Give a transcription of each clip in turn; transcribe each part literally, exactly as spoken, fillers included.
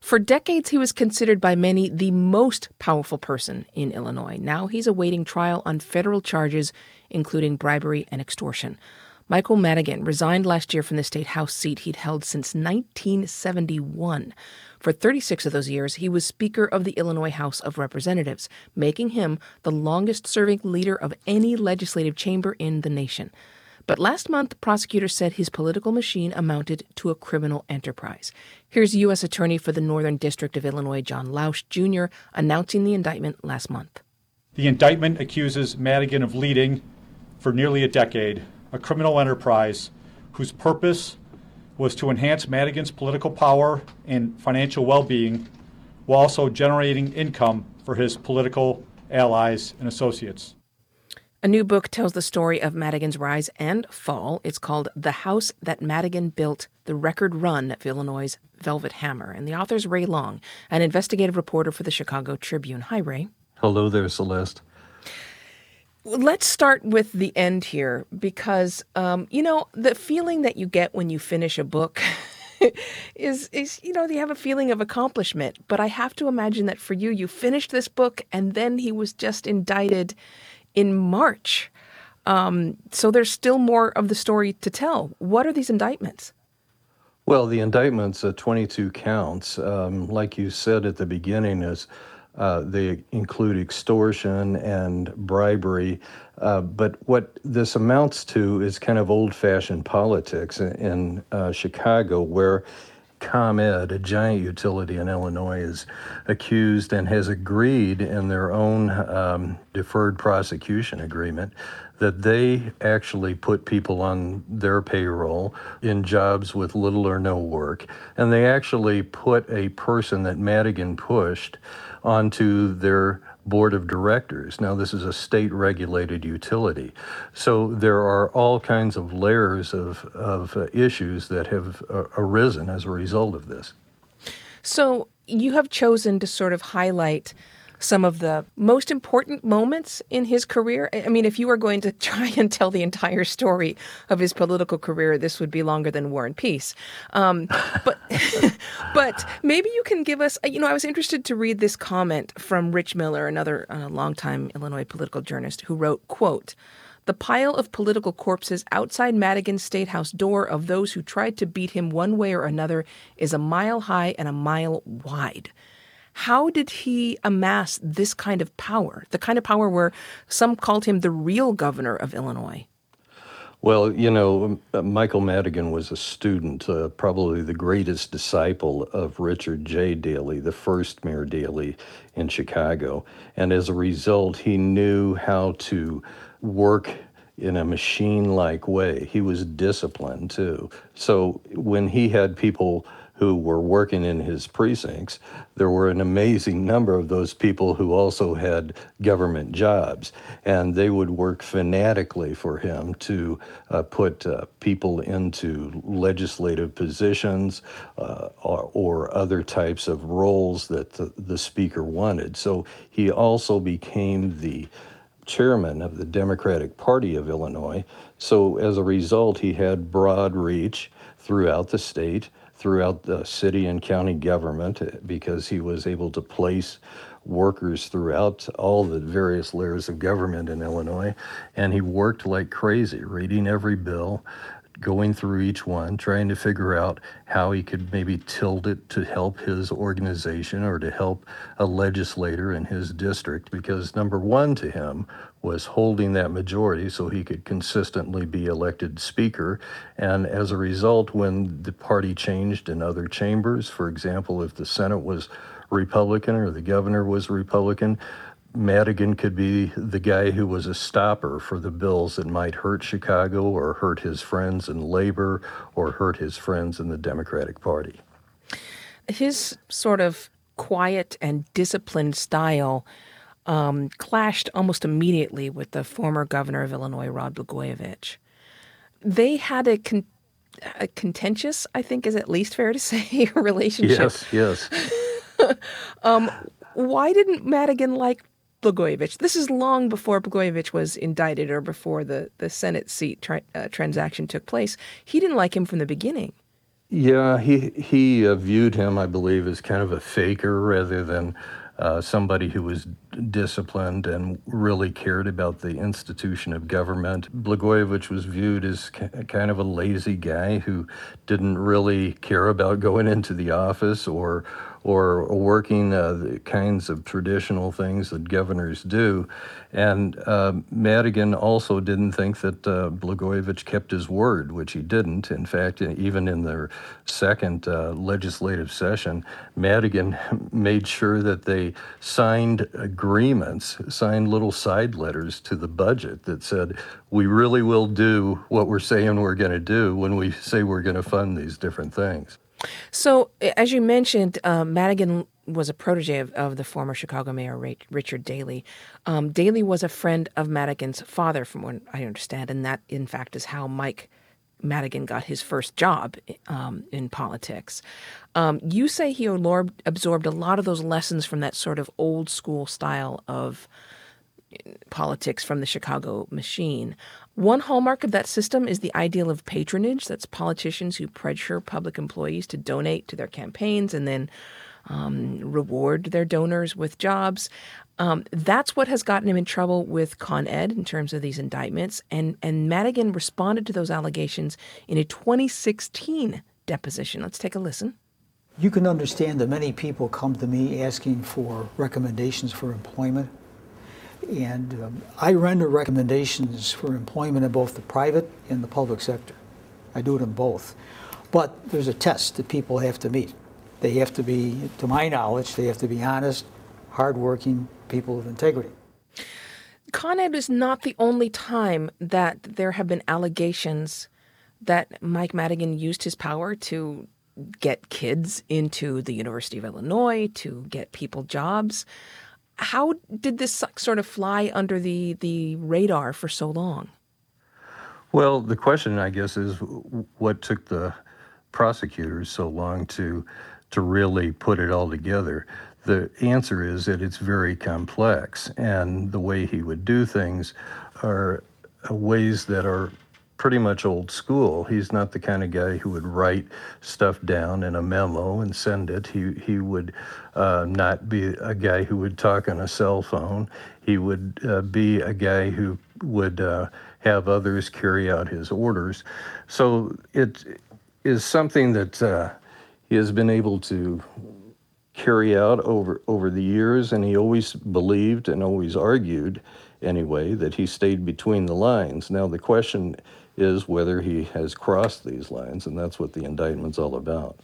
For decades, he was considered by many the most powerful person in Illinois. Now he's awaiting trial on federal charges, including bribery and extortion. Michael Madigan resigned last year from the state House seat he'd held since nineteen seventy-one. For thirty-six of those years, he was Speaker of the Illinois House of Representatives, making him the longest-serving leader of any legislative chamber in the nation. But last month, prosecutors said his political machine amounted to a criminal enterprise. Here's U S Attorney for the Northern District of Illinois, John Lausch, Junior, announcing the indictment last month. The indictment accuses Madigan of leading, for nearly a decade, a criminal enterprise whose purpose was to enhance Madigan's political power and financial well-being while also generating income for his political allies and associates. A new book tells the story of Madigan's rise and fall. It's called The House That Madigan Built, The Record Run of Illinois' Velvet Hammer. And the author's Ray Long, an investigative reporter for the Chicago Tribune. Hi, Ray. Hello there, Celeste. Let's start with the end here because, um, you know, the feeling that you get when you finish a book is, is, you know, you have a feeling of accomplishment. But I have to imagine that for you, you finished this book and then he was just indicted in March. Um, so there's still more of the story to tell. What are these indictments? Well, the indictment's uh, twenty-two counts. Um, like you said at the beginning, is uh, they include extortion and bribery. Uh, but what this amounts to is kind of old-fashioned politics in, in uh, Chicago, where ComEd, a giant utility in Illinois, is accused and has agreed in their own um, deferred prosecution agreement that they actually put people on their payroll in jobs with little or no work. And they actually put a person that Madigan pushed onto their board of directors. Now, this is a state-regulated utility. So there are all kinds of layers of, of uh, issues that have uh, arisen as a result of this. So you have chosen to sort of highlight some of the most important moments in his career. I mean, if you were going to try and tell the entire story of his political career, this would be longer than War and Peace. Um, but but maybe you can give us, you know, I was interested to read this comment from Rich Miller, another uh, longtime Illinois political journalist, who wrote, quote, "The pile of political corpses outside Madigan's State House door of those who tried to beat him one way or another is a mile high and a mile wide." How did he amass this kind of power, the kind of power where some called him the real governor of Illinois? Well, you know, Michael Madigan was a student, uh, probably the greatest disciple of Richard J. Daley, the first Mayor Daley in Chicago. And as a result, he knew how to work in a machine-like way. He was disciplined, too. So when he had people who were working in his precincts, there were an amazing number of those people who also had government jobs, and they would work fanatically for him to uh, put uh, people into legislative positions uh, or, or other types of roles that the, the speaker wanted. So he also became the chairman of the Democratic Party of Illinois. So as a result, he had broad reach throughout the state, throughout the city and county government, because he was able to place workers throughout all the various layers of government in Illinois. And he worked like crazy, reading every bill, going through each one, trying to figure out how he could maybe tilt it to help his organization or to help a legislator in his district, because number one to him was holding that majority so he could consistently be elected speaker. And as a result, when the party changed in other chambers, for example, if the Senate was Republican or the governor was Republican, Madigan could be the guy who was a stopper for the bills that might hurt Chicago or hurt his friends in labor or hurt his friends in the Democratic Party. His sort of quiet and disciplined style um, clashed almost immediately with the former governor of Illinois, Rod Blagojevich. They had a, con- a contentious, I think is at least fair to say, relationship. Yes, yes. um, why didn't Madigan like Blagojevich? This is long before Blagojevich was indicted or before the, the Senate seat tra- uh, transaction took place. He didn't like him from the beginning. Yeah, he he uh, viewed him, I believe, as kind of a faker rather than uh, somebody who was disciplined and really cared about the institution of government. Blagojevich was viewed as ki- kind of a lazy guy who didn't really care about going into the office or or working uh, the kinds of traditional things that governors do. And uh, Madigan also didn't think that uh, Blagojevich kept his word, which he didn't. In fact, even in their second uh, legislative session, Madigan made sure that they signed agreements, signed little side letters to the budget that said, we really will do what we're saying we're going to do when we say we're going to fund these different things. So, as you mentioned, uh, Madigan was a protege of, of the former Chicago Mayor Ray, Richard Daley. Um, Daley was a friend of Madigan's father, from what I understand, and that, in fact, is how Mike Madigan got his first job um, in politics. Um, you say he absorbed, absorbed a lot of those lessons from that sort of old school style of politics from the Chicago machine. One hallmark of that system is the ideal of patronage. That's politicians who pressure public employees to donate to their campaigns and then um, reward their donors with jobs. Um, that's what has gotten him in trouble with Con Ed in terms of these indictments. And, and Madigan responded to those allegations in a twenty sixteen deposition. Let's take a listen. You can understand that many people come to me asking for recommendations for employment. And um, I render recommendations for employment in both the private and the public sector. I do it in both. But there's a test that people have to meet. They have to be, to my knowledge, they have to be honest, hardworking people of integrity. Con Ed is not the only time that there have been allegations that Mike Madigan used his power to get kids into the University of Illinois, to get people jobs. How did this sort of fly under the, the radar for so long? Well, the question, I guess, is what took the prosecutors so long to to really put it all together? The answer is that it's very complex, and the way he would do things are ways that are pretty much old school. He's not the kind of guy who would write stuff down in a memo and send it. He he would uh, not be a guy who would talk on a cell phone. He would uh, be a guy who would uh, have others carry out his orders. So it is something that uh, he has been able to carry out over over the years, and he always believed and always argued anyway that he stayed between the lines. Now the question is whether he has crossed these lines, and that's what the indictment's all about.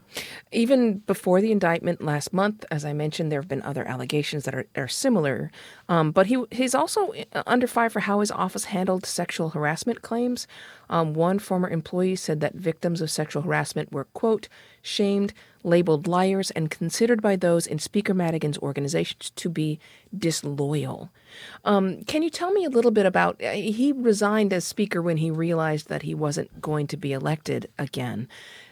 Even before the indictment last month, as I mentioned, there have been other allegations that are, are similar. Um, but he he's also under fire for how his office handled sexual harassment claims. Um, one former employee said that victims of sexual harassment were, quote, shamed, labeled liars, and considered by those in Speaker Madigan's organizations to be disloyal. Um, can you tell me a little bit about, uh, he resigned as Speaker when he realized that he wasn't going to be elected again.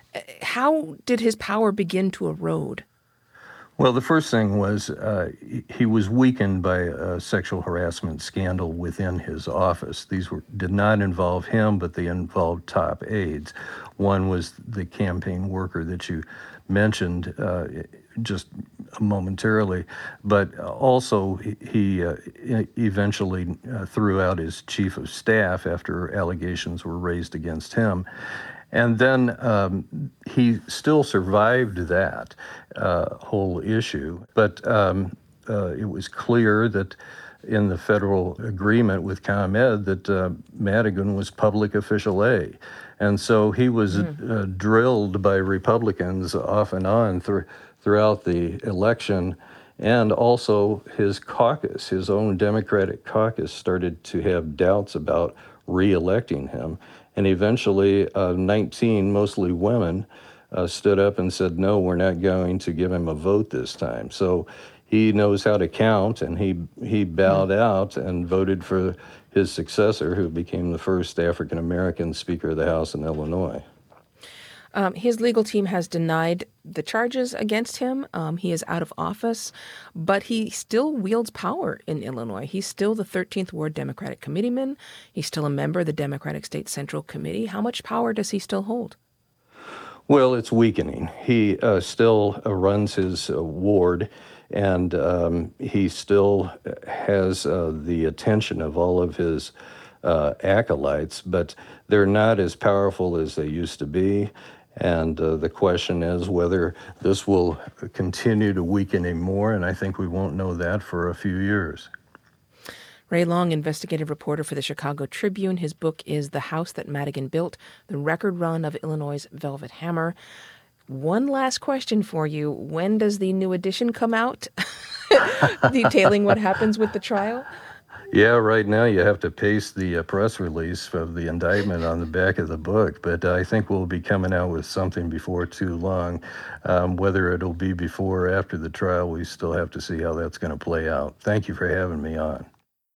How did his power begin to erode? Well, the first thing was uh, he was weakened by a sexual harassment scandal within his office. These were, did not involve him, but they involved top aides. One was the campaign worker that you mentioned uh, just momentarily, but also he uh, eventually uh, threw out his chief of staff after allegations were raised against him. And then um, he still survived that uh, whole issue. But um, uh, it was clear that in the federal agreement with ComEd that uh, Madigan was public official A. And so he was mm. uh, drilled by Republicans off and on th- throughout the election. And also his caucus, his own Democratic caucus, started to have doubts about re-electing him. And eventually, uh, nineteen, mostly women, uh, stood up and said, no, we're not going to give him a vote this time. So he knows how to count, and he he bowed mm. out and voted for his successor, who became the first African-American Speaker of the House in Illinois. Um, his legal team has denied the charges against him. Um, he is out of office, but he still wields power in Illinois. He's still the thirteenth Ward Democratic Committeeman. He's still a member of the Democratic State Central Committee. How much power does he still hold? Well, it's weakening. He uh, still uh, runs his uh, ward, and um, he still has uh, the attention of all of his uh, acolytes, but they're not as powerful as they used to be. And uh, the question is whether this will continue to weaken him more, and I think we won't know that for a few years. Ray Long, investigative reporter for the Chicago Tribune. His book is The House That Madigan Built, The Record Run of Illinois' Velvet Hammer. One last question for you. When does the new edition come out detailing what happens with the trial? Yeah, right now you have to paste the uh, press release of the indictment on the back of the book, but I think we'll be coming out with something before too long. Um, whether it'll be before or after the trial, we still have to see how that's going to play out. Thank you for having me on.